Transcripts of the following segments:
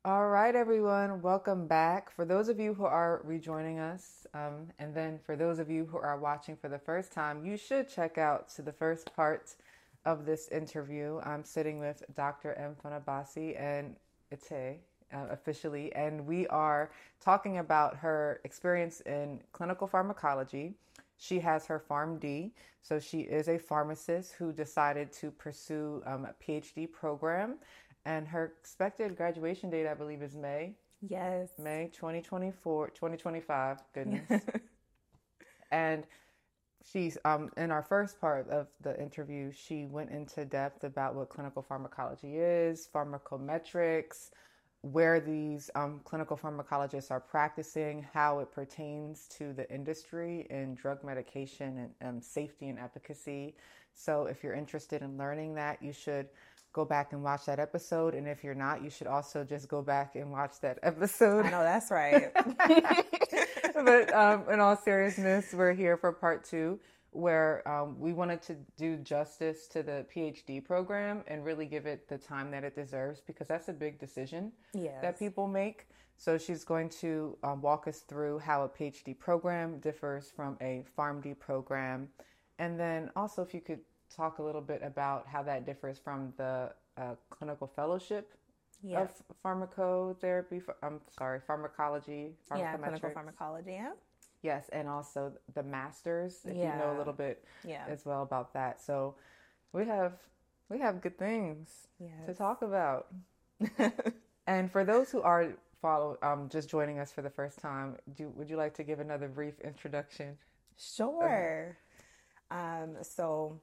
All right, everyone, welcome back. For those of you who are rejoining us, and then for those of you who are watching for the first time, you should check out to the first part of this interview. I'm sitting with Dr. M. Fanabasi and Ite, officially, and we are talking about her experience in clinical pharmacology. She has her PharmD, so she is a pharmacist who decided to pursue a PhD program, and her expected graduation date, I believe, is May, Yes. May 2024, 2025. Goodness. And she's in our first part of the interview, she went into depth about what clinical pharmacology is, pharmacometrics, where these clinical pharmacologists are practicing, how it pertains to the industry in drug medication and safety and efficacy. So, if you're interested in learning that, you should go back and watch that episode. And if you're not, you should also just go back and watch that episode. I know that's right. But in all seriousness, we're here for part two, where we wanted to do justice to the PhD program and really give it the time that it deserves because that's a big decision that Yes. people make. So she's going to walk us through how a PhD program differs from a PharmD program. And then also, if you could talk a little bit about how that differs from the clinical fellowship of Yep. pharmacotherapy. I'm sorry, pharmacology, Yeah, clinical pharmacometrics. pharmacology. Yeah. Yes, and also the masters, if you know a Yeah. little bit Yeah. as well about that. So we have we have good things to Yes. talk about. And for those who are just joining us for the first time, would you like to give another brief introduction? Okay. Sure. So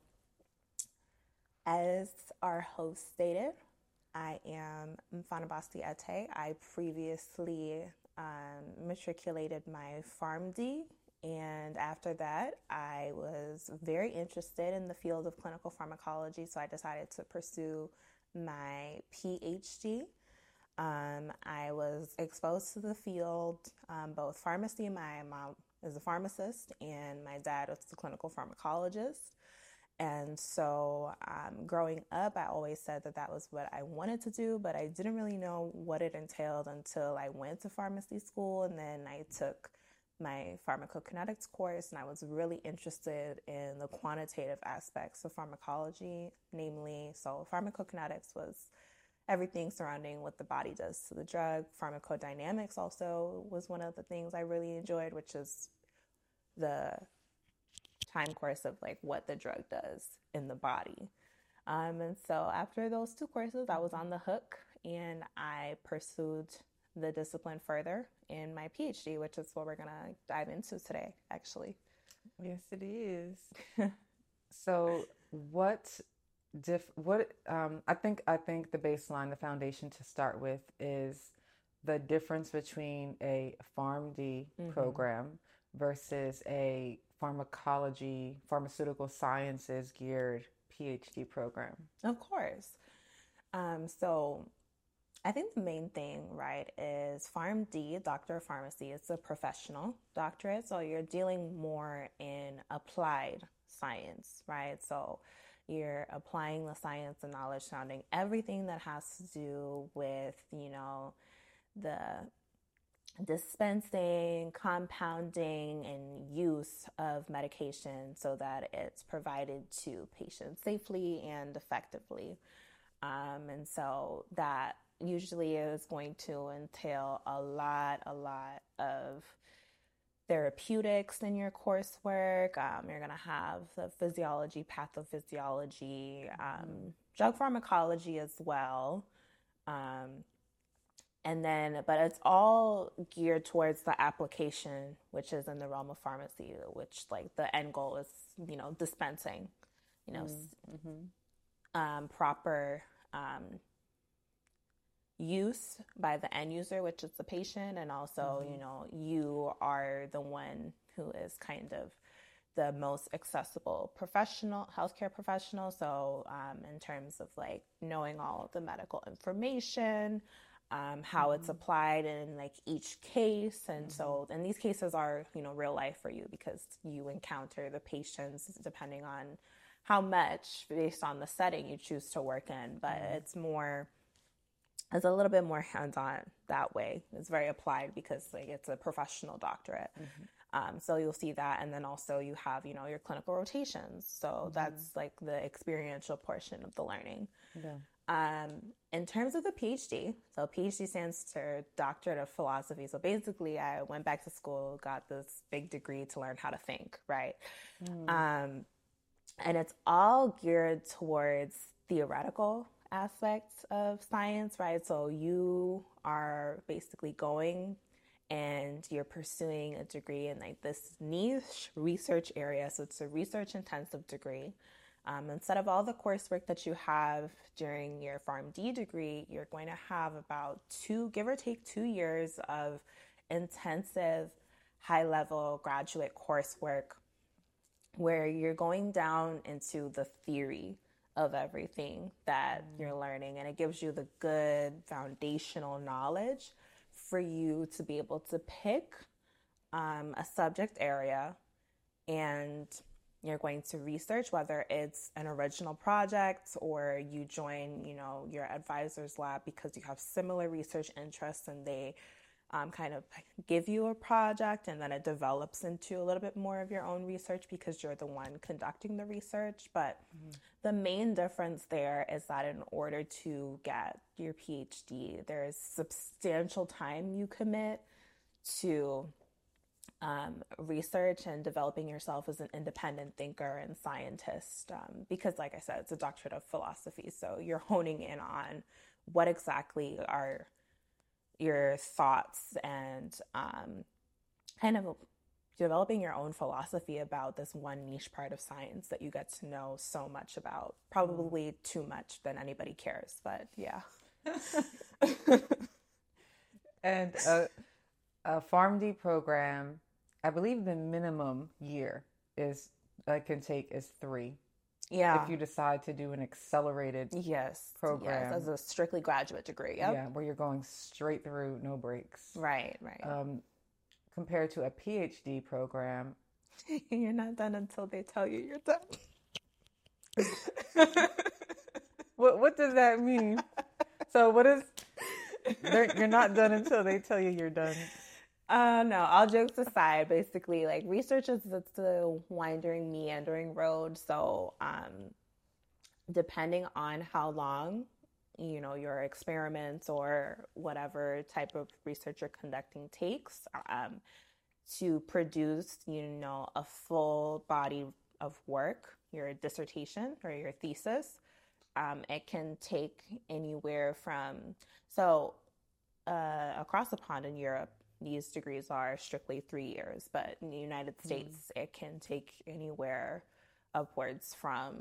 as our host stated, I am Mfanabasti Ete. I previously matriculated my PharmD, and after that, I was very interested in the field of clinical pharmacology, so I decided to pursue my PhD. I was exposed to the field, both pharmacy. My mom is a pharmacist, and my dad was a clinical pharmacologist. And so, growing up, I always said that that was what I wanted to do, but I didn't really know what it entailed until I went to pharmacy school and then I took my pharmacokinetics course, and I was really interested in the quantitative aspects of pharmacology, namely, so pharmacokinetics was everything surrounding what the body does to the drug. Pharmacodynamics also was one of the things I really enjoyed, which is the time course of like what the drug does in the body. And so after those two courses, I was on the hook and I pursued the discipline further in my PhD, which is what we're going to dive into today, actually. Yes, it is. So what I think the baseline, the foundation to start with is the difference between a PharmD Mm-hmm. program versus a pharmaceutical sciences geared PhD program. Of course. So I think the main thing, right, is PharmD, Doctor of Pharmacy, it's a professional doctorate. So you're dealing more in applied science, right? So you're applying the science and knowledge surrounding everything that has to do with, the dispensing, compounding, and use of medication so that it's provided to patients safely and effectively. And so that usually is going to entail a lot of therapeutics in your coursework. You're going to have the physiology, pathophysiology, drug pharmacology as well. Um, and then, but it's all geared towards the application, which is in the realm of pharmacy, which like the end goal is, dispensing, you know, Mm-hmm. proper use by the end user, which is the patient, and also, Mm-hmm. you are the one who is kind of the most accessible professional, healthcare professional. So, in terms of like knowing all of the medical information, how it's Mm-hmm. applied in like each case, and Mm-hmm. so, and these cases are real life for you because you encounter the patients depending on how much based on the setting you choose to work in, but it's more It's a little bit more hands-on that way. It's very applied because like it's a professional doctorate. Mm-hmm. So you'll see that, and then also you have, you know, your clinical rotations. So Mm-hmm. that's like the experiential portion of the learning. Yeah. In terms of the PhD, so PhD stands for Doctorate of Philosophy. So basically, I went back to school, got this big degree to learn how to think, right? Mm. Um, and it's all geared towards theoretical aspects of science, right? So you are basically going and you're pursuing a degree in like this niche research area. So it's a research intensive degree. Instead of all the coursework that you have during your PharmD degree, you're going to have about give or take 2 years of intensive, high level graduate coursework where you're going down into the theory of everything that you're learning. And it gives you the good foundational knowledge for you to be able to pick a subject area, and you're going to research, whether it's an original project or you join, you know, your advisor's lab because you have similar research interests, and they kind of give you a project, and then it develops into a little bit more of your own research because you're the one conducting the research. But the main difference there is that in order to get your PhD, there's substantial time you commit to research and developing yourself as an independent thinker and scientist. Because, like I said, it's a doctorate of philosophy. So you're honing in on what exactly are your thoughts and kind of developing your own philosophy about this one niche part of science that you get to know so much about. Probably too much than anybody cares, but yeah. And a PharmD program, I believe the minimum year is I can take is 3. Yeah. If you decide to do an accelerated Yes. program, Yes. As a strictly graduate degree. Yep. yeah, where you're going straight through, no breaks. Right. Right. Compared to a PhD program, You're not done until they tell you you're done. what does that mean? So what is you're not done until they tell you you're done? No, all jokes aside, basically, like research is it's a winding, meandering road. So, depending on how long, you know, your experiments or whatever type of research you're conducting takes, to produce, you know, a full body of work, your dissertation or your thesis, it can take anywhere from, so across the pond in Europe, these degrees are strictly 3 years, but in the United States, it can take anywhere upwards from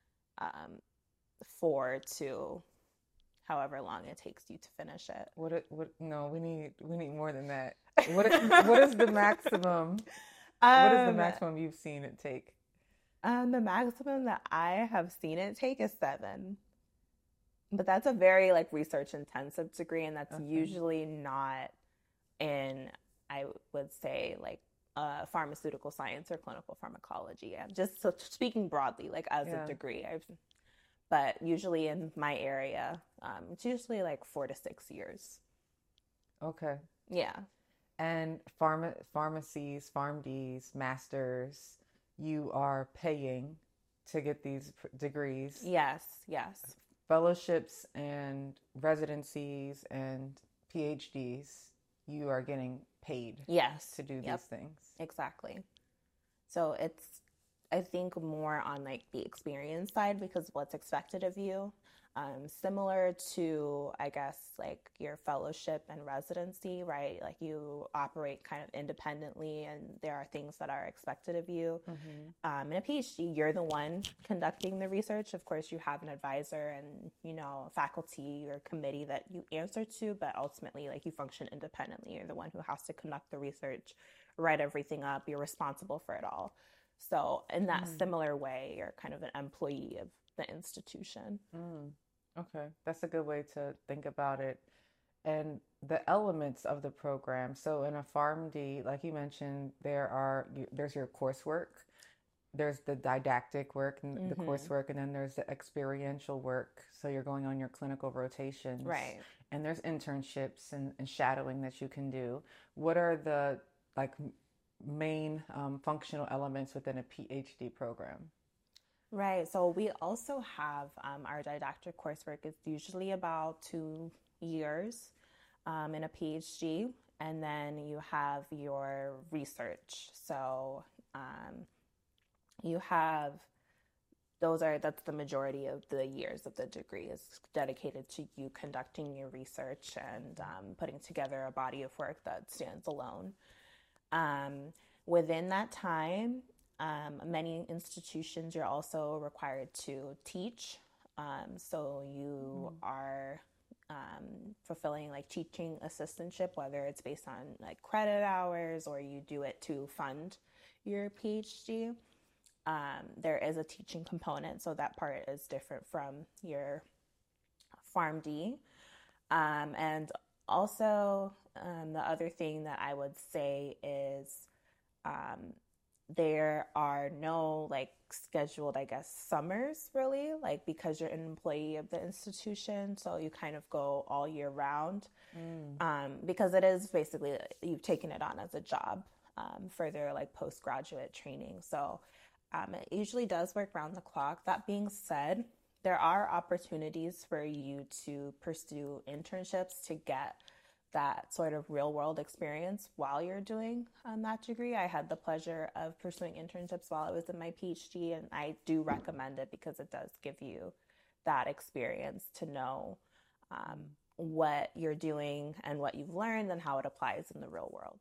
4 to however long it takes you to finish it. What? No, we need more than that. What is the maximum? What is the maximum you've seen it take? The maximum that I have seen it take is 7. But that's a very like research intensive degree, and that's usually not in, I would say, like pharmaceutical science or clinical pharmacology. Yeah. Just so speaking broadly, like as a degree. But usually in my area, it's usually like 4 to 6 years. Okay. Yeah. And pharmacies, PharmDs, masters, you are paying to get these degrees. Yes, yes. Fellowships and residencies and PhDs, you are getting paid. Yes. To do these things. Exactly. So it's, I think, more on like the experience side because what's expected of you. Similar to, I guess, like your fellowship and residency, right? Like you operate kind of independently and there are things that are expected of you. In a PhD, you're the one conducting the research. Of course, you have an advisor and, you know, faculty or committee that you answer to, but ultimately, like you function independently. You're the one who has to conduct the research, write everything up. You're responsible for it all. So in that similar way, you're kind of an employee of the institution. Okay, that's a good way to think about it. And the elements of the program. So in a PharmD, like you mentioned, there's your coursework. there's the didactic work and the Mm-hmm. coursework, and then there's the experiential work. So you're going on your clinical rotations, Right. and there's internships and shadowing that you can do. What are the like main functional elements within a PhD program? Right. So we also have our didactic coursework is usually about 2 years in a PhD, and then you have your research. So um, you have that's the majority of the years of the degree is dedicated to you conducting your research and putting together a body of work that stands alone. Um, Within that time, many institutions you're also required to teach. So you are fulfilling like teaching assistantship, whether it's based on like credit hours or you do it to fund your PhD. There is a teaching component, so that part is different from your PharmD. And also, the other thing that I would say is um, there are no like scheduled, I guess, summers really, like because you're an employee of the institution, so you kind of go all year round Mm. because it is basically you've taken it on as a job for their like postgraduate training. So it usually does work round the clock. That being said, there are opportunities for you to pursue internships to get that sort of real world experience while you're doing that degree. I had the pleasure of pursuing internships while I was in my PhD, and I do recommend it because it does give you that experience to know um, what you're doing and what you've learned and how it applies in the real world.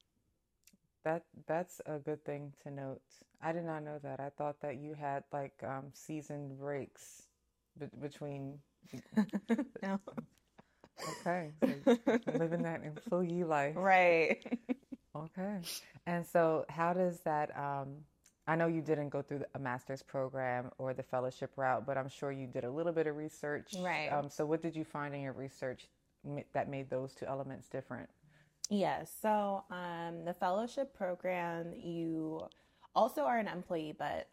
That's a good thing to note. I did not know that. I thought that you had like seasoned breaks between. No. Okay, so living that employee life. Right. Okay, and so how does that? I know you didn't go through a master's program or the fellowship route, but I'm sure you did a little bit of research. Right. So what did you find in your research that made those two elements different? Yes. So the fellowship program, you also are an employee, but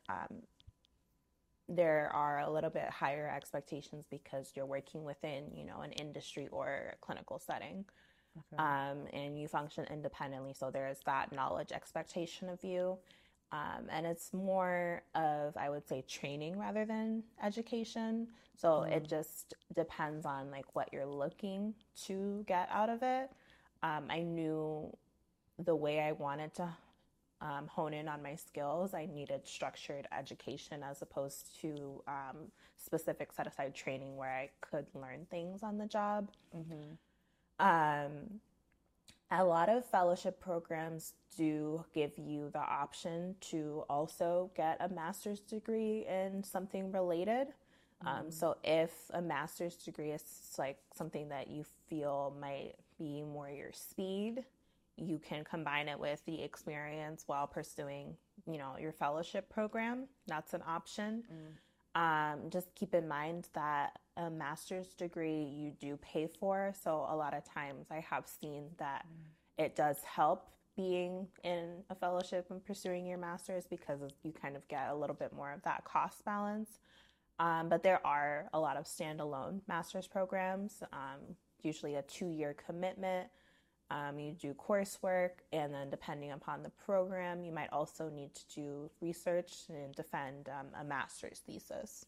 there are a little bit higher expectations because you're working within, an industry or a clinical setting, Okay. and you function independently. So there's that knowledge expectation of you. And it's more of, I would say, training rather than education. So it Mm, just depends on like what you're looking to get out of it. I knew the way I wanted to hone in on my skills, I needed structured education as opposed to specific set aside training where I could learn things on the job. mm-hmm. Um, a lot of fellowship programs do give you the option to also get a master's degree in something related. Mm, So if a master's degree is like something that you feel might be more your speed, you can combine it with the experience while pursuing, your fellowship program. That's an option. mm, Just keep in mind that a master's degree you do pay for. So a lot of times I have seen that it does help being in a fellowship and pursuing your master's because you kind of get a little bit more of that cost balance. But there are a lot of standalone master's programs, usually a 2-year commitment. You do coursework, and then depending upon the program, you might also need to do research and defend a master's thesis.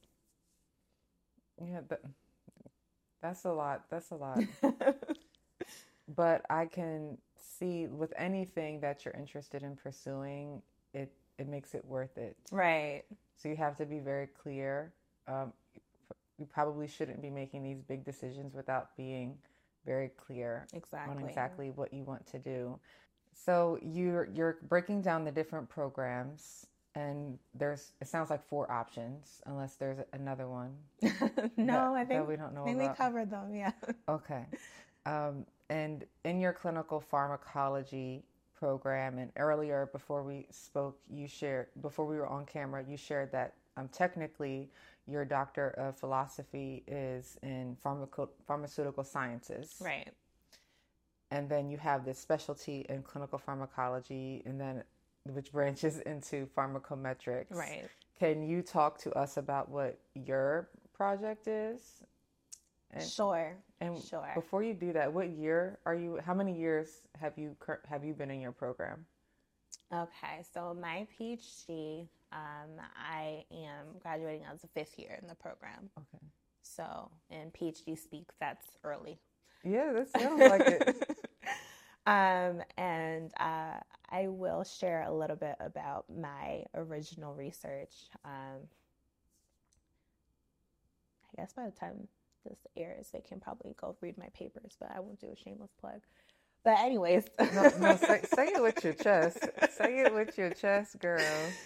yeah, that's a lot. That's a lot. But I can see with anything that you're interested in pursuing, it makes it worth it. Right, So you have to be very clear. Um, you probably shouldn't be making these big decisions without being very clear on exactly. exactly what you want to do. So you're breaking down the different programs, and there's it sounds like four options, unless there's another one No, I that think we don't know I think we about. covered them. Yeah. Okay. And in your clinical pharmacology program, and earlier before we spoke, before we were on camera, you shared that technically your doctor of philosophy is in pharmaceutical sciences. Right. And then you have this specialty in clinical pharmacology, and then which branches into pharmacometrics. Right. Can you talk to us about what your project is? Sure. And Sure. before you do that, what year are you? How many years have you been in your program? Okay, so my PhD, I am graduating as a fifth year in the program. Okay. So in PhD speak, that's early. Yeah, that sounds like it. And I will share a little bit about my original research. I guess by the time this airs, they can probably go read my papers, but I won't do a shameless plug. But anyways. No, say it with your chest. Say it with your chest, girl.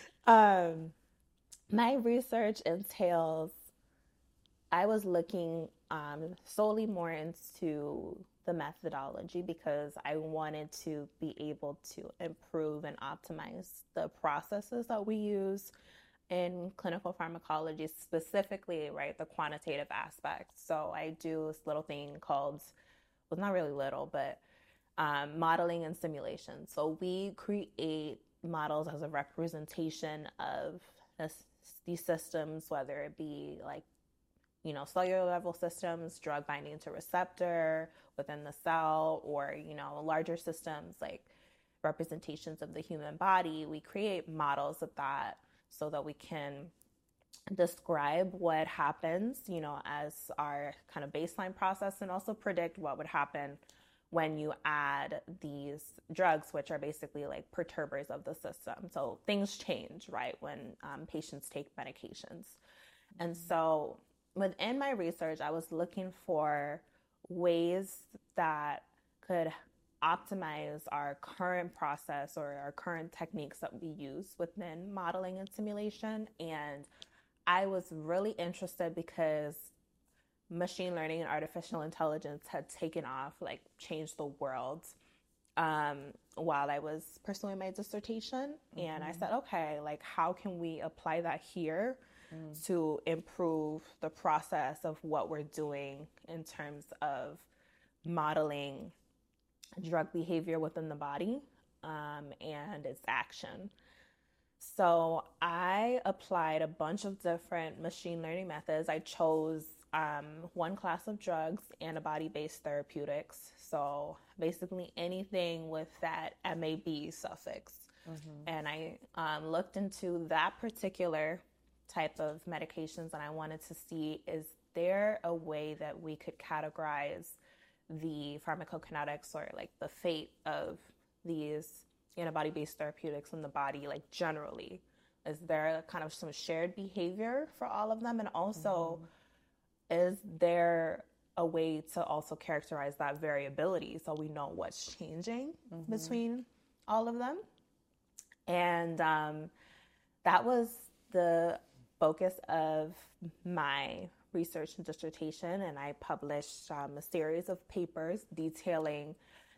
My research entails, I was looking solely more into the methodology because I wanted to be able to improve and optimize the processes that we use in clinical pharmacology, specifically, right, the quantitative aspects. So I do this little thing called, well, not really little, but modeling and simulation. So we create models as a representation of these systems, whether it be like, cellular level systems, drug binding to receptor within the cell, or, larger systems like representations of the human body. We create models of that so that we can describe what happens, as our kind of baseline process, and also predict what would happen when you add these drugs, which are basically like perturbers of the system. So things change, right, when patients take medications. And so within my research, I was looking for ways that could optimize our current process or our current techniques that we use within modeling and simulation. And I was really interested because machine learning and artificial intelligence had taken off, like changed the world, while I was pursuing my dissertation. And I said, okay, like how can we apply that here to improve the process of what we're doing in terms of modeling drug behavior within the body and its action. So I applied a bunch of different machine learning methods. I chose one class of drugs, antibody-based therapeutics. So basically anything with that MAB suffix. And I looked into that particular type of medications, and I wanted to see, is there a way that we could categorize the pharmacokinetics or like the fate of these antibody-based therapeutics in the body, like generally? Is there kind of some shared behavior for all of them? And also, is there a way to also characterize that variability so we know what's changing between all of them? And that was the focus of my research and dissertation, and I published a series of papers detailing,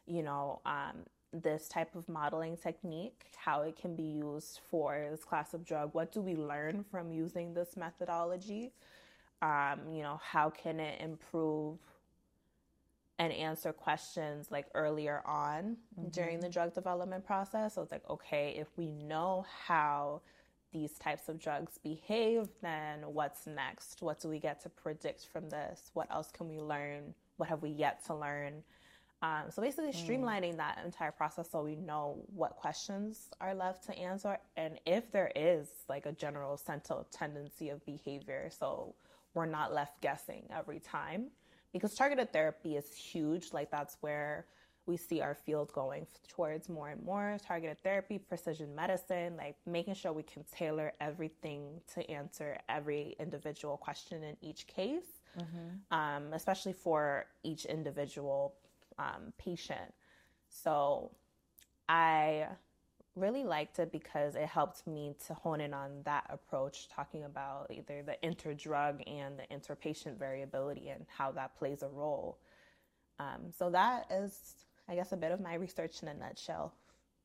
this type of modeling technique, how it can be used for this class of drug. What do we learn from using this methodology? How can it improve and answer questions like earlier on during the drug development process? So it's like, okay, if we know how these types of drugs behave, then what's next? What do we get to predict from this? What else can we learn? What have we yet to learn? So basically streamlining that entire process so we know what questions are left to answer, and if there is like a general central tendency of behavior, so we're not left guessing every time. Because targeted therapy is huge. Like that's where we see our field going towards more and more. Targeted therapy, precision medicine, like making sure we can tailor everything to answer every individual question in each case, especially for each individual patient. So I really liked it because it helped me to hone in on that approach, talking about either the interdrug and the interpatient variability and how that plays a role. So that is, I guess, a bit of my research in a nutshell.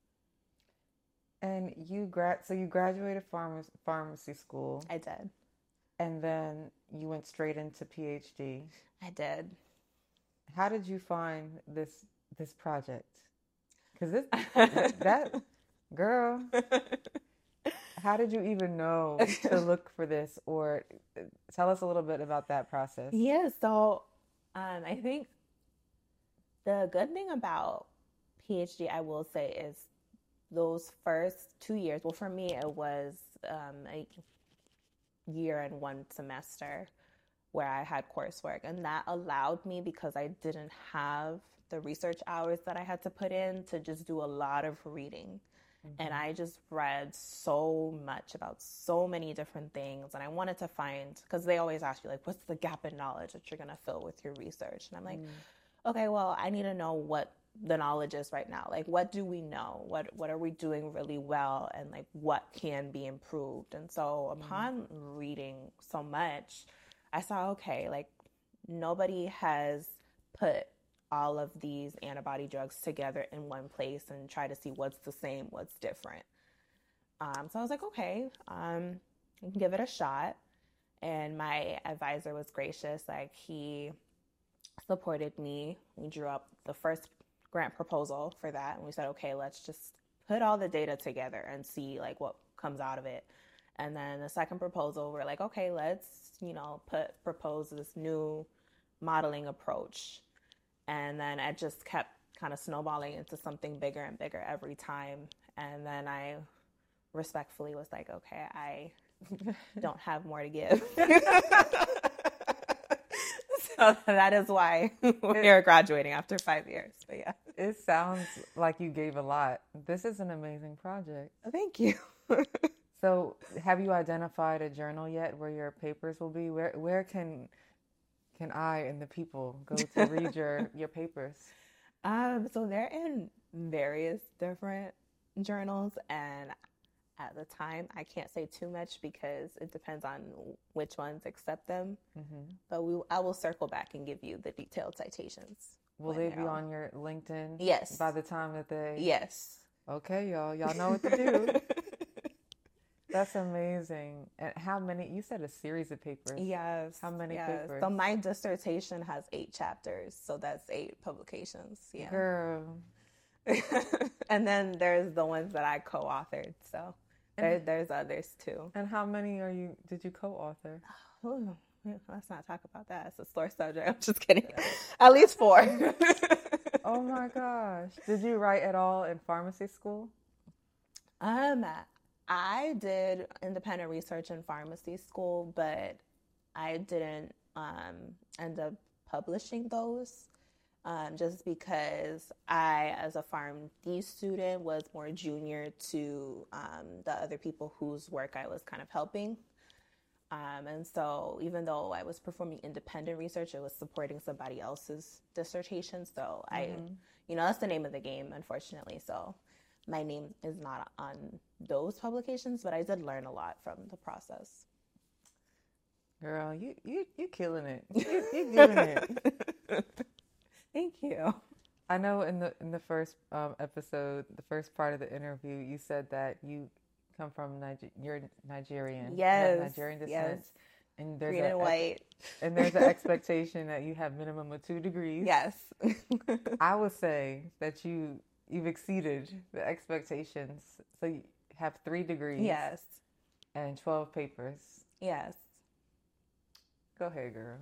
And you graduated pharmacy school. I did. And then you went straight into PhD. I did. How did you find this project? Because Girl, how did you even know to look for this? Or tell us a little bit about that process. Yeah, so I think the good thing about PhD, I will say, is those first 2 years. Well, for me, it was a year and one semester where I had coursework, and that allowed me, because I didn't have the research hours that I had to put in, to just do a lot of reading. And I just read so much about so many different things. And I wanted to find, because they always ask you, like, what's the gap in knowledge that you're going to fill with your research? And I'm like, okay, well, I need to know what the knowledge is right now. Like, what do we know? What are we doing really well? And like, what can be improved? And so upon reading so much, I saw, okay, like, nobody has put all of these antibody drugs together in one place and try to see what's the same, what's different. So I was like, okay, I can give it a shot. And my advisor was gracious. Like, he supported me. We drew up the first grant proposal for that. And we said, okay, let's just put all the data together and see like what comes out of it. And then the second proposal, we're like, okay, let's, propose this new modeling approach. And then it just kept kind of snowballing into something bigger and bigger every time. And then I respectfully was like, okay, I don't have more to give. So that is why we're graduating after 5 years. But yeah. It sounds like you gave a lot. This is an amazing project. Thank you. So have you identified a journal yet where your papers will be? Where can I and the people go to read your papers? So they're in various different journals, and at the time I can't say too much because it depends on which ones accept them. But I will circle back and give you the detailed citations. Will they be on your LinkedIn? Yes. By the time that they... Yes. Okay, y'all know what to do. That's amazing. And how many? You said a series of papers. Yes. How many papers? So my dissertation has 8 chapters. So that's 8 publications. Yeah. Girl. And then there's the ones that I co-authored. So there's others too. And how many did you co-author? Ooh, let's not talk about that. It's a sore subject. I'm just kidding. At least 4. Oh my gosh. Did you write at all in pharmacy school? I did independent research in pharmacy school, but I didn't end up publishing those just because I, as a PharmD student, was more junior to the other people whose work I was kind of helping. And so even though I was performing independent research, it was supporting somebody else's dissertation. So that's the name of the game, unfortunately. So my name is not on those publications, but I did learn a lot from the process. Girl, you killing it. You doing it. Thank you. I know in the first episode, the first part of the interview, you said that you come from you're Nigerian. Yes. Nigerian descent. Yes. And there's green and white. And there's an expectation that you have minimum of 2 degrees. Yes. I would say that you've exceeded the expectations. So you have 3 degrees. Yes. And 12 papers. Yes. Go ahead, girl.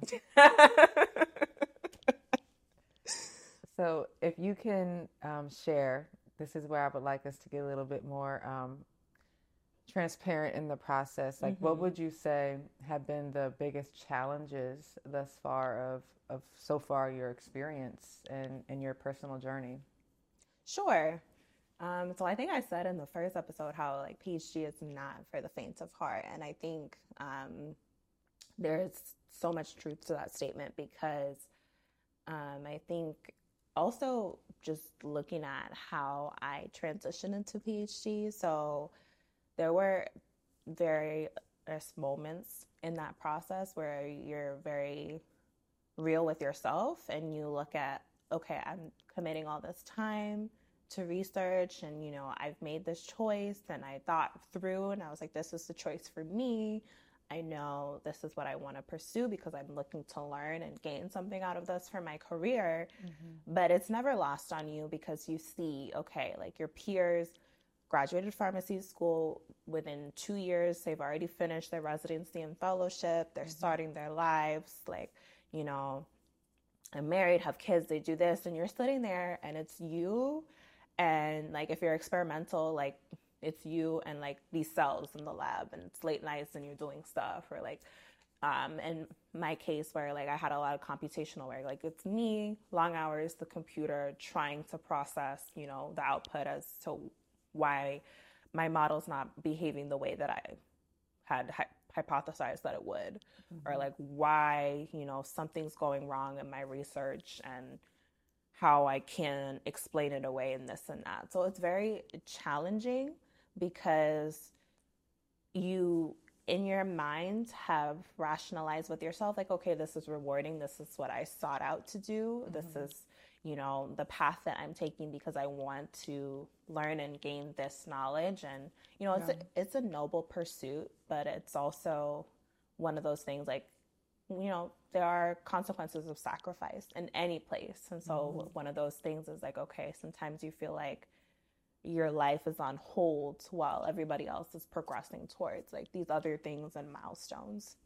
So if you can share, this is where I would like us to get a little bit more transparent in the process. Like, what would you say have been the biggest challenges thus far of so far your experience and your personal journey? Sure. So I think I said in the first episode how like PhD is not for the faint of heart. And I think there's so much truth to that statement because I think also just looking at how I transitioned into PhD. So there were various moments in that process where you're very real with yourself and you look at, okay, I'm committing all this time to research and, I've made this choice and I thought through and I was like, this is the choice for me. I know this is what I want to pursue because I'm looking to learn and gain something out of this for my career. But it's never lost on you because you see, okay, like your peers graduated pharmacy school. Within 2 years, they've already finished their residency and fellowship. They're starting their lives. Like, you know, I'm married, have kids, they do this, and you're sitting there and it's you. And like, if you're experimental, like it's you and like these cells in the lab, and it's late nights and you're doing stuff, or like, in my case where like I had a lot of computational work, like it's me, long hours, the computer trying to process, you know, the output as to why my model's not behaving the way that I had hypothesized that it would, or like why, you know, something's going wrong in my research and how I can explain it away and this and that. So it's very challenging because you, in your mind, have rationalized with yourself, like, okay, this is rewarding. This is what I sought out to do. This is, you know, the path that I'm taking because I want to learn and gain this knowledge. And, you know, it's a noble pursuit, but it's also one of those things like, you know, there are consequences of sacrifice in any place. And so one of those things is like, okay, sometimes you feel like your life is on hold while everybody else is progressing towards like these other things and milestones.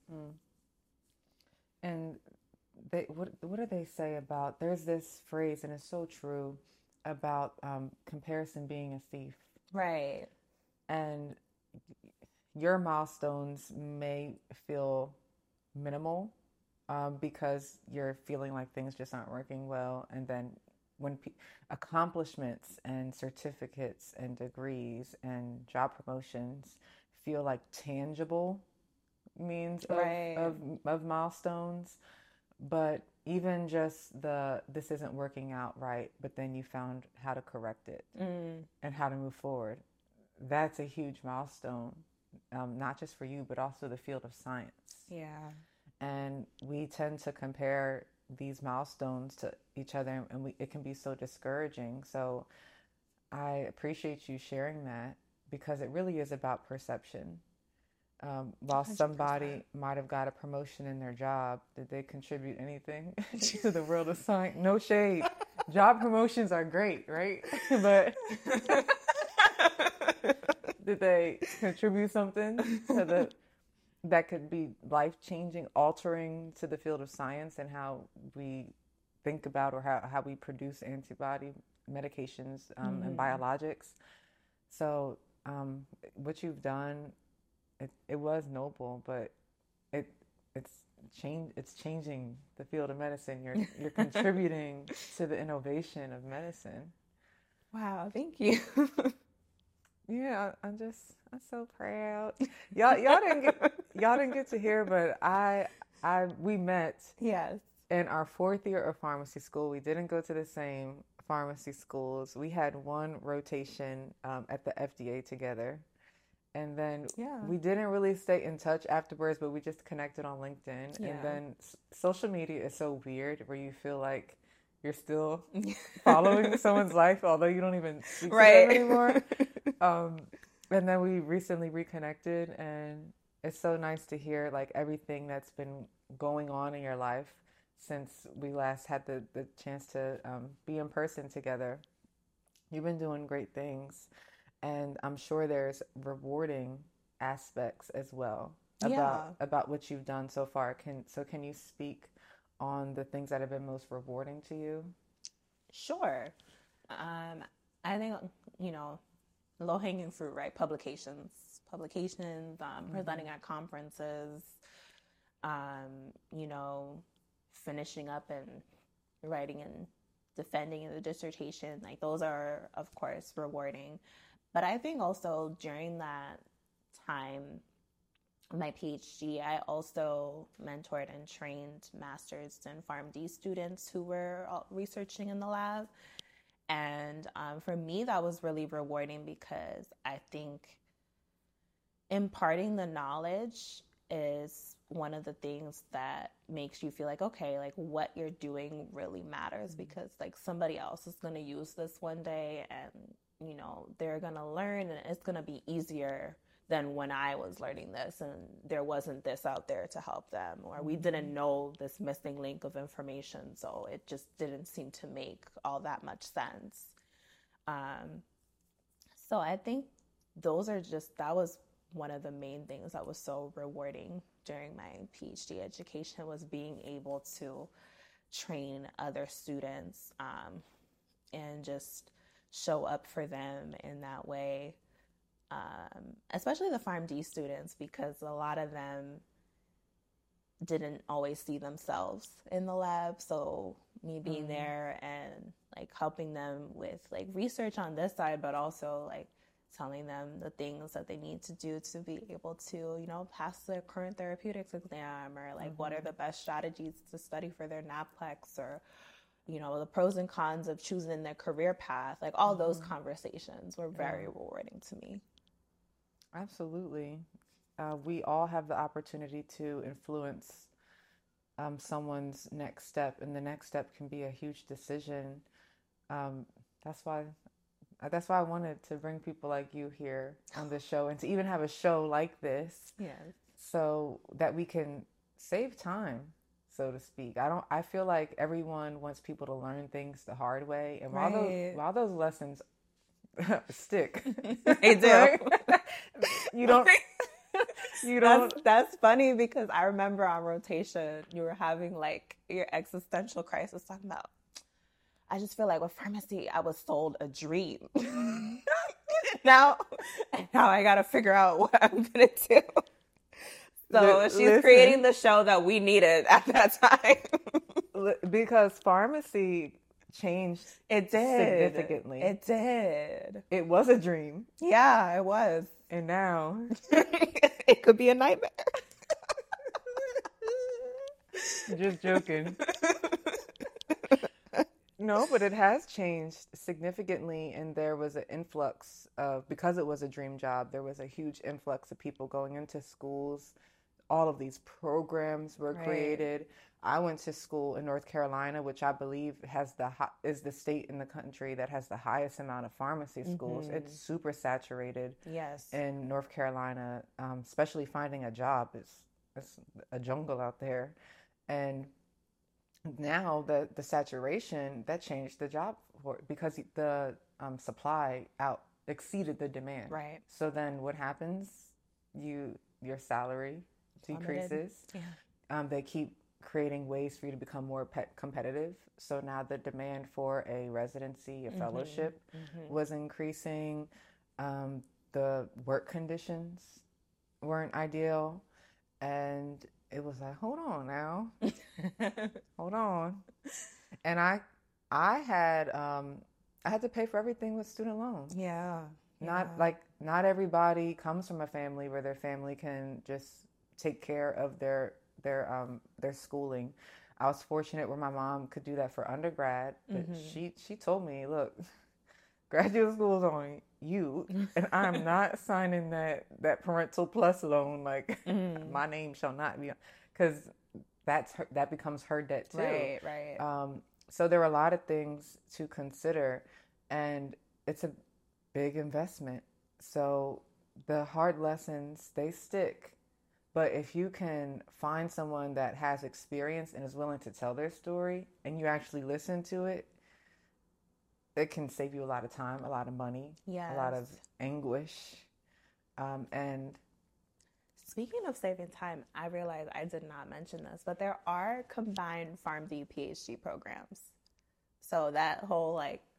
And what do they say about, there's this phrase, and it's so true, about comparison being a thief. Right. And your milestones may feel minimal because you're feeling like things just aren't working well. And then when accomplishments and certificates and degrees and job promotions feel like tangible means of milestones, but even just this isn't working out right, but then you found how to correct it and how to move forward. That's a huge milestone, not just for you, but also the field of science. Yeah. And we tend to compare these milestones to each other, and it can be so discouraging. So I appreciate you sharing that, because it really is about perception. While 100%. Somebody might have got a promotion in their job, did they contribute anything to the world of science? No shade. Job promotions are great, right? But did they contribute something to that could be life-changing, altering to the field of science and how we think about, or how we produce antibody medications and biologics? So what you've done, it was noble, but it's changing the field of medicine. You're contributing to the innovation of medicine. Wow, thank you. Yeah, I'm so proud. Y'all didn't get to hear, but we met. Yes. In our 4th year of pharmacy school. We didn't go to the same pharmacy schools. We had one rotation at the FDA together. And then we didn't really stay in touch afterwards, but we just connected on LinkedIn. Yeah. And then social media is so weird, where you feel like you're still following someone's life, although you don't even speak to them anymore. And then we recently reconnected, and it's so nice to hear like everything that's been going on in your life since we last had the chance to be in person together. You've been doing great things, and I'm sure there's rewarding aspects as well about what you've done so far. Can you speak on the things that have been most rewarding to you? Sure. I think, you know, low-hanging fruit, right? Publications, presenting at conferences, you know, finishing up and writing and defending the dissertation. Like, those are, of course, rewarding. But I think also during that time, my PhD, I also mentored and trained master's and PharmD students who were researching in the lab. And for me, that was really rewarding, because I think imparting the knowledge is one of the things that makes you feel like, okay, like what you're doing really matters, because like somebody else is going to use this one day, and, you know, they're going to learn, and it's going to be easier than when I was learning this and there wasn't this out there to help them, or we didn't know this missing link of information. So it just didn't seem to make all that much sense. So I think that was one of the main things that was so rewarding during my PhD education, was being able to train other students and just show up for them in that way, especially the PharmD students, because a lot of them didn't always see themselves in the lab. So me being there and like helping them with like research on this side, but also like telling them the things that they need to do to be able to, you know, pass their current therapeutics exam, or like what are the best strategies to study for their NAPLEX, or, you know, the pros and cons of choosing their career path. Like all those conversations were very rewarding to me. Absolutely. We all have the opportunity to influence someone's next step, and the next step can be a huge decision. That's why I wanted to bring people like you here on the show, and to even have a show like this, so that we can save time, so to speak. I feel like everyone wants people to learn things the hard way, and while those lessons stick, they do. You don't. That's funny, because I remember on rotation you were having like your existential crisis, talking about, I just feel like with pharmacy I was sold a dream. now I gotta figure out what I'm gonna do. So she's creating the show that we needed at that time. Because pharmacy changed. It did. Significantly. It did. It was a dream. Yeah, it was. And now it could be a nightmare. Just joking. No, but it has changed significantly, and there was an influx of, because it was a dream job, there was a huge influx of people going into schools. All of these programs were created. I went to school in North Carolina, which I believe is the state in the country that has the highest amount of pharmacy schools. It's super saturated. Yes. In North Carolina, especially finding a job is a jungle out there. And now the saturation, that changed the job because the supply out exceeded the demand. Right. So then what happens? Your salary decreases. Yeah. They keep creating ways for you to become more competitive. So now the demand for a residency, a fellowship was increasing. The work conditions weren't ideal. And it was like, hold on now. Hold on. And I had to pay for everything with student loans. Yeah. Not everybody comes from a family where their family can just take care of their schooling. I was fortunate where my mom could do that for undergrad, but she told me, look, graduate school is on you, and I'm not signing that parental plus loan. Like my name shall not be, because that becomes her debt too. Right. So there were a lot of things to consider, and it's a big investment. So the hard lessons, they stick. But if you can find someone that has experience and is willing to tell their story, and you actually listen to it, it can save you a lot of time, a lot of money, a lot of anguish. And speaking of saving time, I realized I did not mention this, but there are combined PharmD PhD programs. So that whole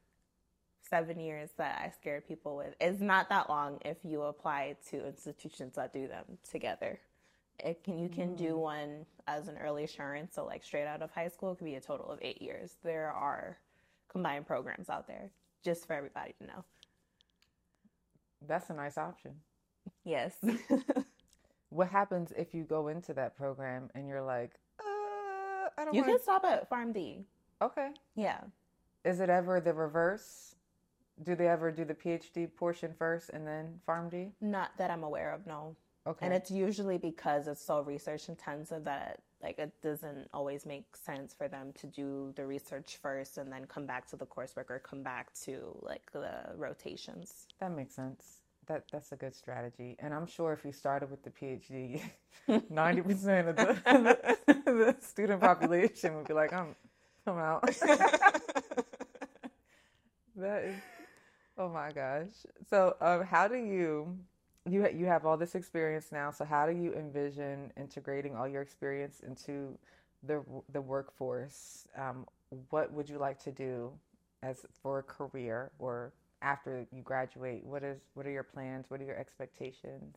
7 years that I scared people with is not that long if you apply to institutions that do them together. You can do one as an early assurance, so straight out of high school, it could be a total of 8 years. There are combined programs out there, just for everybody to know. That's a nice option. Yes. What happens if you go into that program and you're like, I don't You can stop at PharmD. Okay. Yeah. Is it ever the reverse? Do they ever do the PhD portion first and then PharmD? Not that I'm aware of, no. Okay. And it's usually because it's so research intensive that it doesn't always make sense for them to do the research first and then come back to the coursework or come back to the rotations. That makes sense. That's a good strategy. And I'm sure if you started with the PhD, 90% of the student population would be like, I'm out. Oh my gosh. So, how do you have all this experience now, so how do you envision integrating all your experience into the workforce? What would you like to do as for a career or after you graduate? What are your plans? What are your expectations?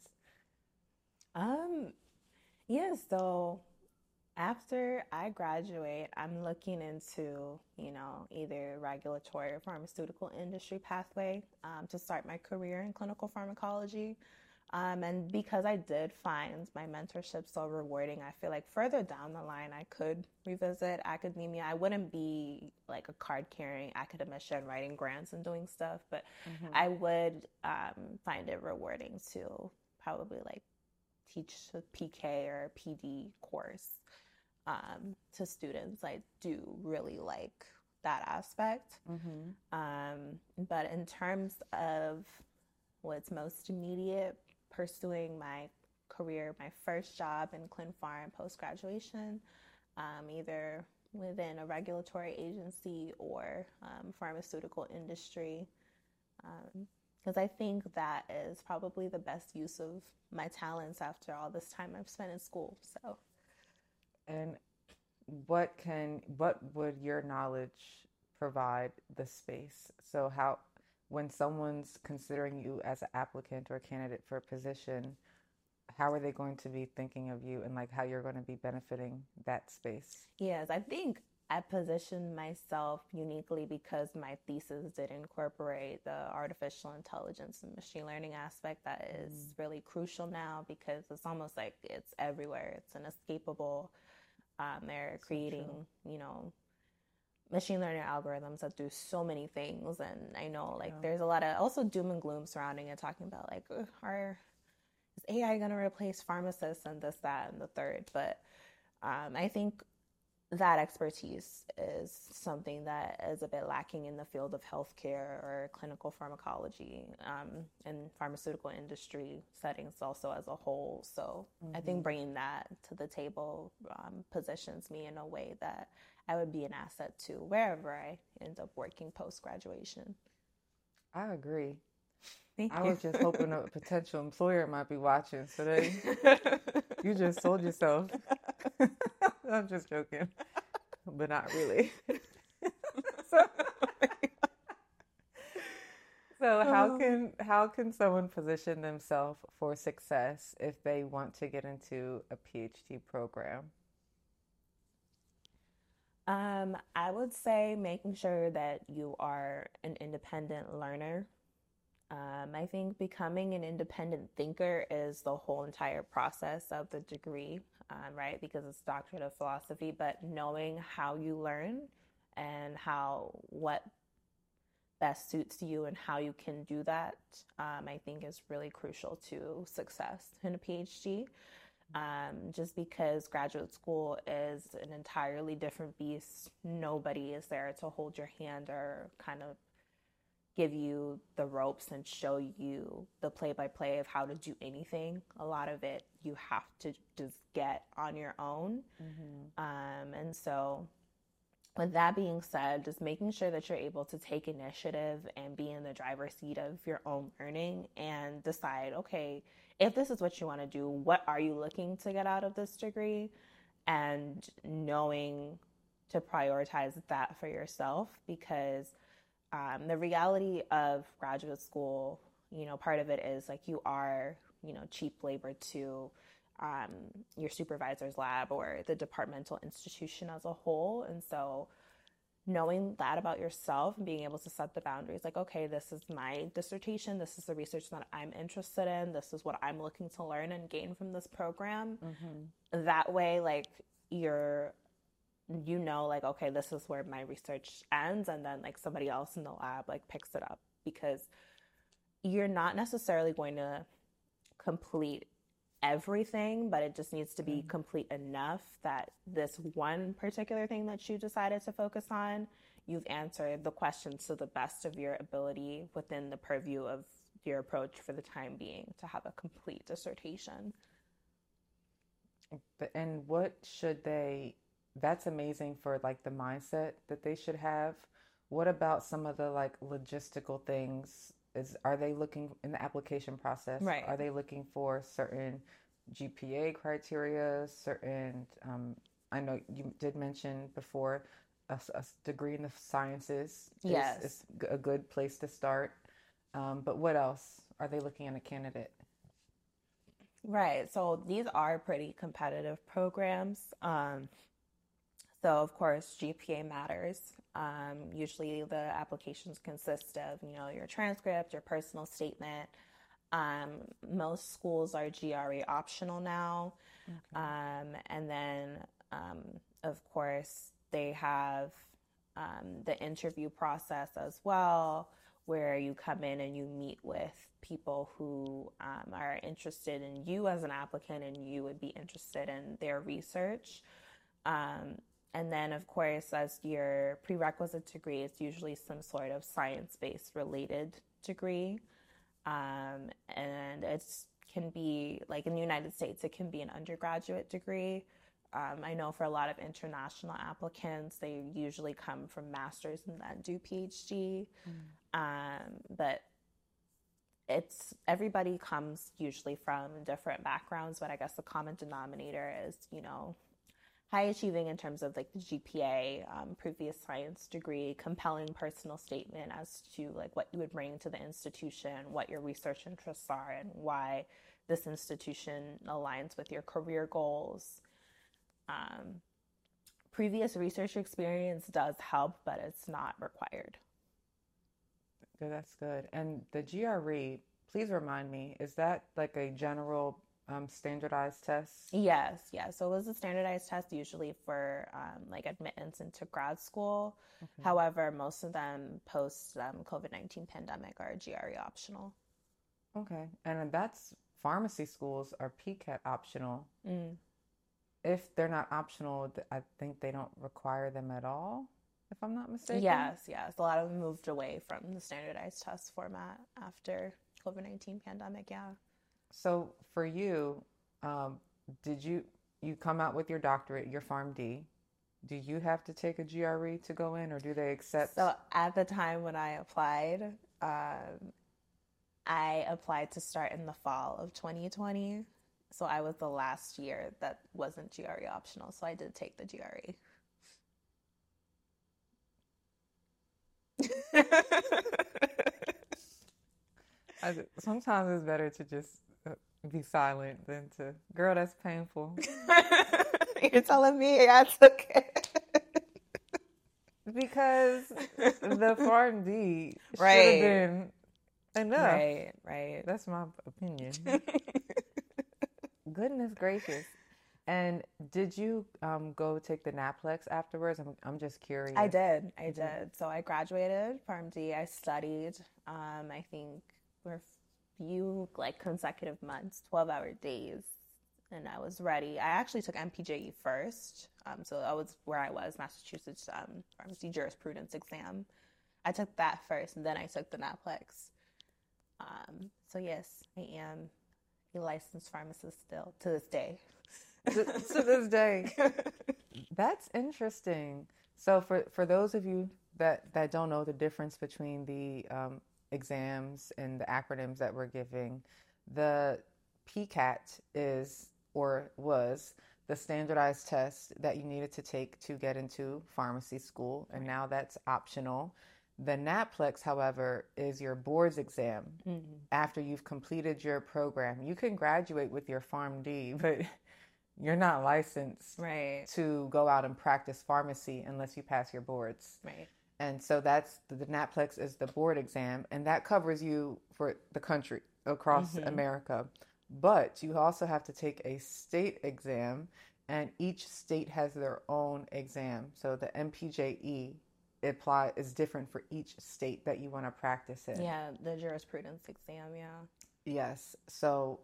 Um, yeah, so after I graduate, I'm looking into, either regulatory or pharmaceutical industry pathway to start my career in clinical pharmacology. And because I did find my mentorship so rewarding, I feel like further down the line, I could revisit academia. I wouldn't be like a card carrying academician writing grants and doing stuff, but Mm-hmm. I would find it rewarding to probably like teach a PK or a PD course to students. I do really like that aspect. Mm-hmm. But in terms of what's most immediate, pursuing my career, my first job in Clin Pharm post graduation, either within a regulatory agency or pharmaceutical industry, because I think that is probably the best use of my talents after all this time I've spent in school. So, And what would your knowledge provide the space? So how when someone's considering you as an applicant or a candidate for a position, how are they going to be thinking of you and like how you're going to be benefiting that space? yes, I think I positioned myself uniquely because my thesis did incorporate the artificial intelligence and machine learning aspect that is Mm, really crucial now because it's almost like it's everywhere. It's inescapable. They're so creating, true. you know, machine learning algorithms that do so many things. And I know like Yeah. there's a lot of also doom and gloom surrounding it, talking about like, is AI going to replace pharmacists and this, that, and the third? But I think that expertise is something that is a bit lacking in the field of healthcare or clinical pharmacology and pharmaceutical industry settings also as a whole. So I think Hmm. bringing that to the table positions me in a way that I would be an asset to wherever I end up working post graduation. I agree. Thank I you. was just hoping a potential employer might be watching, so you just sold yourself. I'm just joking, but not really. So, so how can someone position themselves for success if they want to get into a PhD program? I would say making sure that you are an independent learner. I think becoming an independent thinker is the whole entire process of the degree, right? Because it's doctorate of philosophy, but knowing how you learn and what best suits you and how you can do that, I think is really crucial to success in a PhD. Just because graduate school is an entirely different beast, nobody is there to hold your hand or kind of give you the ropes and show you the play by play of how to do anything. A lot of it you have to just get on your own. Mm-hmm. And so, with that being said, just making sure that you're able to take initiative and be in the driver's seat of your own learning and decide, okay, if this is what you want to do, what are you looking to get out of this degree? And knowing to prioritize that for yourself because the reality of graduate school, part of it is like you are, cheap labor to um, your supervisor's lab or the departmental institution as a whole. And so knowing that about yourself and being able to set the boundaries like, okay, this is my dissertation, this is the research that I'm interested in, this is what I'm looking to learn and gain from this program. Mm-hmm. That way, like, you're like, okay, this is where my research ends, and then like somebody else in the lab like picks it up because you're not necessarily going to complete everything, but it just needs to be Mm-hmm. complete enough that this one particular thing that you decided to focus on, you've answered the questions to the best of your ability within the purview of your approach for the time being to have a complete dissertation. And what should they, that's amazing for like the mindset that they should have. what about some of the like logistical things? Are they looking in the application process? Right. Are they looking for certain GPA criteria, certain I know you did mention before a degree in the sciences is Yes. a good place to start. But what else are they looking in a candidate? Right. So these are pretty competitive programs. So of course, GPA matters. Usually the applications consist of, your transcript, your personal statement. Most schools are GRE optional now. Okay. And then, of course, they have the interview process as well, where you come in and you meet with people who are interested in you as an applicant and you would be interested in their research. Um, and then, of course, as your prerequisite degree, it's usually some sort of science based related degree. And it can be, like in the United States, it can be an undergraduate degree. I know for a lot of international applicants, they usually come from master's and then do PhD. But everybody comes usually from different backgrounds, but I guess the common denominator is, high achieving in terms of like the GPA, previous science degree, compelling personal statement as to like what you would bring to the institution, what your research interests are, and why this institution aligns with your career goals. Previous research experience does help, but it's not required. That's good. And the GRE, please remind me, is that like a general standardized test? Yes, yeah. So it was a standardized test usually for like admittance into grad school. Okay. However, most of them post COVID-19 pandemic are GRE optional. Okay. And that's pharmacy schools are PCAT optional. Mm. If they're not optional, I think they don't require them at all, if I'm not mistaken. Yes, yes. A lot of them moved away from the standardized test format after COVID-19 pandemic, yeah. So for you, um, did you come out with your doctorate, your PharmD? Do you have to take a GRE to go in, or do they accept? So at the time when I applied to start in the fall of 2020. So I was the last year that wasn't GRE optional. So I did take the GRE. Sometimes it's better to just be silent than to, girl, that's painful. You're telling me that's okay. Because the PharmD should have Right, been enough. right. That's my opinion. Goodness gracious. And did you go take the NAPLEX afterwards? I'm just curious. I did. I You did? did. So I graduated PharmD. I studied, I think, for a few like consecutive months, 12-hour days, and I was ready. I actually took MPJE first. So I was where I was, Massachusetts pharmacy jurisprudence exam. I took that first, and then I took the NAPLEX. So yes, I am a licensed pharmacist still to this day. To this day. That's interesting. So for those of you that don't know the difference between the exams and the acronyms that we're giving, the PCAT is or was the standardized test that you needed to take to get into pharmacy school, and Right. now that's optional. The NAPLEX, however, is your board's exam Mm-hmm. after you've completed your program. You can graduate with your PharmD, but you're not licensed Right, to go out and practice pharmacy unless you pass your boards. right. And so that's the NAPLEX is the board exam, and that covers you for the country across Mm-hmm. America. But you also have to take a state exam, and each state has their own exam. So the MPJE is different for each state that you want to practice in. Yeah, the jurisprudence exam, yeah. Yes. So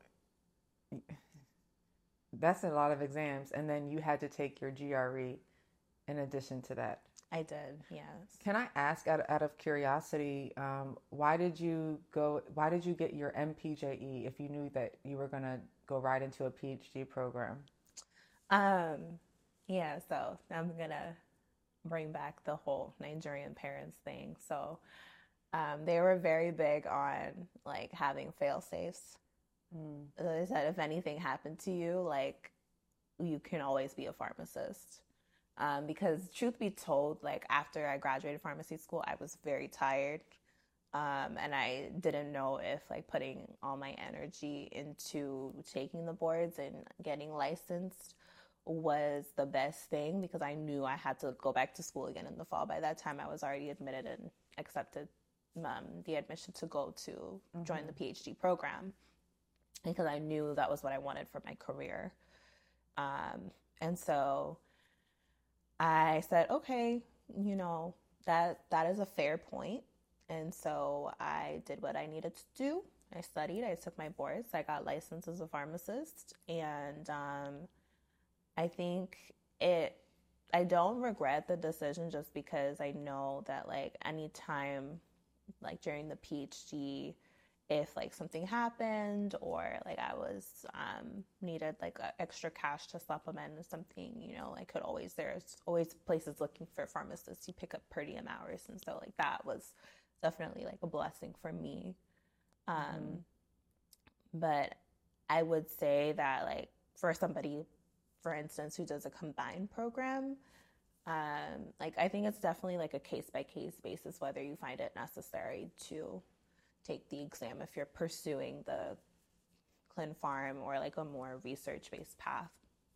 that's a lot of exams, and then you had to take your GRE in addition to that. I did, yes. Can I ask, out of curiosity, why did you get your MPJE if you knew that you were going to go right into a PhD program? Um, yeah, so I'm gonna bring back the whole Nigerian parents thing. So they were very big on like having fail safes. So they said if anything happened to you, like you can always be a pharmacist. Because truth be told, like after I graduated pharmacy school, I was very tired. And I didn't know if like putting all my energy into taking the boards and getting licensed was the best thing because I knew I had to go back to school again in the fall. By that time, I was already admitted and accepted the admission to go to join the PhD program because I knew that was what I wanted for my career. And so I said, okay, you know, that is a fair point. And so I did what I needed to do. I studied, I took my boards, I got licensed as a pharmacist. And I think I don't regret the decision just because I know that like anytime, like during the PhD, if like something happened or like I was needed like extra cash to supplement or something, you know, I could always, there's always places looking for pharmacists who pick up per diem hours. And so like that was definitely like a blessing for me. But I would say that like for somebody, for instance, who does a combined program, like I think it's definitely like a case by case basis whether you find it necessary to take the exam if you're pursuing the clin pharm or like a more research based path.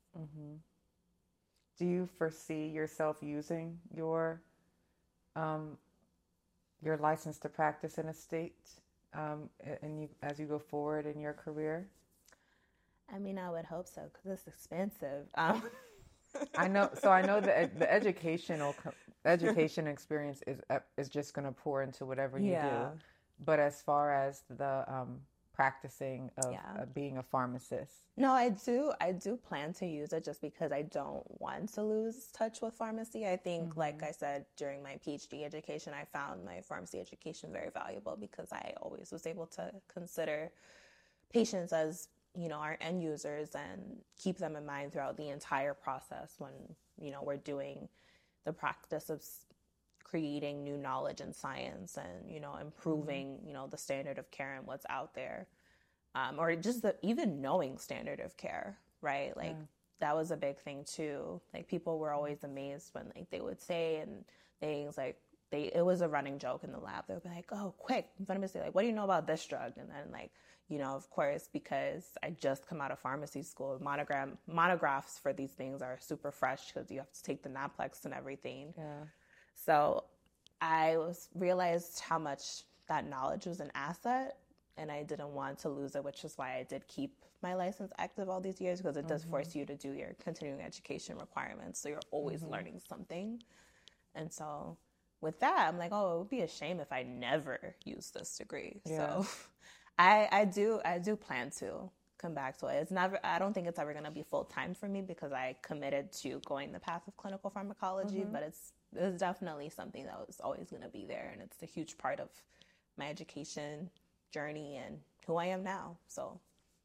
Do you foresee yourself using um, your license to practice in a state, and you as you go forward in your career? I mean, I would hope so because it's expensive. I know. So I know the education experience is just going to pour into whatever you do. Yeah. But as far as the practicing of Yeah. being a pharmacist, No, I do plan to use it just because I don't want to lose touch with pharmacy. I think, like hmm I said, during my PhD education, I found my pharmacy education very valuable because I always was able to consider patients as, you know, our end users and keep them in mind throughout the entire process when, you know, we're doing the practice of creating new knowledge and science and, you know, hmm improving, you know, the standard of care and what's out there, or just even knowing standard of care, right? Like yeah, that was a big thing too. Like people were always amazed when like they would say and things like it was a running joke in the lab. They would be like, "Oh, quick!" In front of me, say like, "What do you know about this drug?" And then like, you know, of course, because I just come out of pharmacy school, monographs for these things are super fresh because you have to take the Naplex and everything. yeah. So I realized how much that knowledge was an asset and I didn't want to lose it, which is why I did keep my license active all these years because it does hmm force you to do your continuing education requirements. So you're always hmm learning something. And so with that, I'm like, oh, it would be a shame if I never use this degree. Yeah. So I do plan to come back to it. It's never I don't think it's ever gonna be full time for me because I committed to going the path of clinical pharmacology, hmm but it's definitely something that was always gonna be there and it's a huge part of my education journey and who I am now. So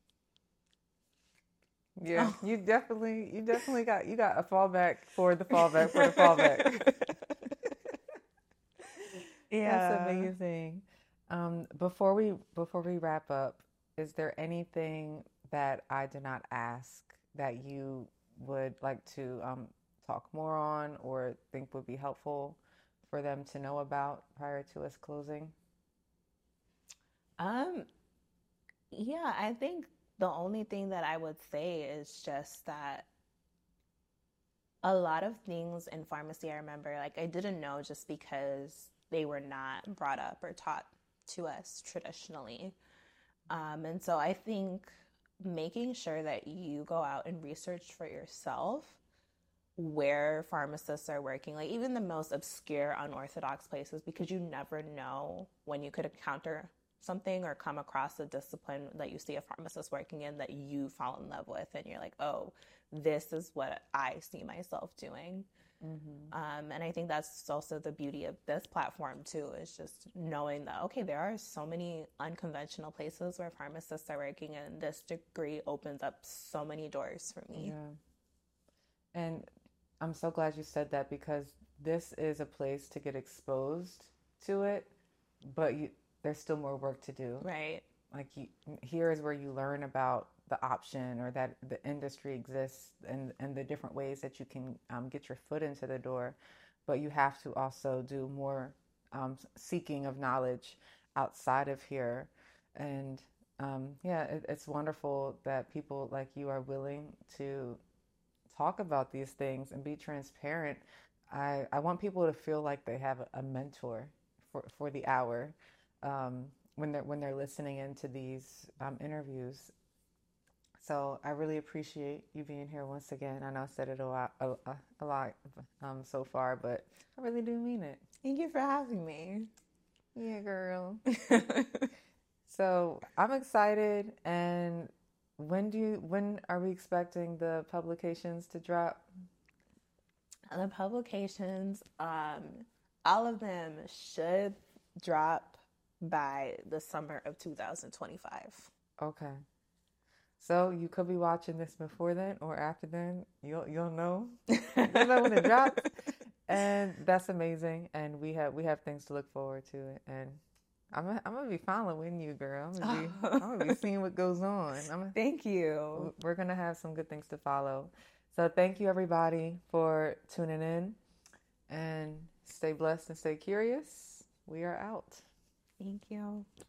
Yeah. oh. You definitely got a fallback for the fallback for the fallback. That's Yeah. amazing. Before we wrap up, is there anything that I did not ask that you would like to talk more on or think would be helpful for them to know about prior to us closing? Um, yeah, I think the only thing that I would say is just that a lot of things in pharmacy, I remember, like I didn't know just because they were not brought up or taught to us traditionally. And so I think making sure that you go out and research for yourself where pharmacists are working, like even the most obscure, unorthodox places, because you never know when you could encounter something or come across a discipline that you see a pharmacist working in that you fall in love with, and you're like, oh, this is what I see myself doing. Mm-hmm. And I think that's also the beauty of this platform too, is just knowing that, okay, there are so many unconventional places where pharmacists are working, and this degree opens up so many doors for me. Yeah. And I'm so glad you said that because this is a place to get exposed to it, but there's still more work to do. Right. Like here is where you learn about the option or that the industry exists and the different ways that you can get your foot into the door. But you have to also do more seeking of knowledge outside of here. And it's wonderful that people like you are willing to talk about these things and be transparent. I want people to feel like they have a mentor for the hour when they're listening into these interviews. So I really appreciate you being here once again. I know I said it a lot so far, but I really do mean it. Thank you for having me. Yeah, girl. So I'm excited. And when are we expecting the publications to drop? The publications, all of them should drop by the summer of 2025. Okay. So you could be watching this before then or after then. You'll know. You'll know when it drops. And that's amazing. And we have things to look forward to. And I'm gonna be following you, girl. I'm gonna be seeing what goes on. Thank you. We're gonna have some good things to follow. So thank you everybody for tuning in, and stay blessed and stay curious. We are out. Thank you.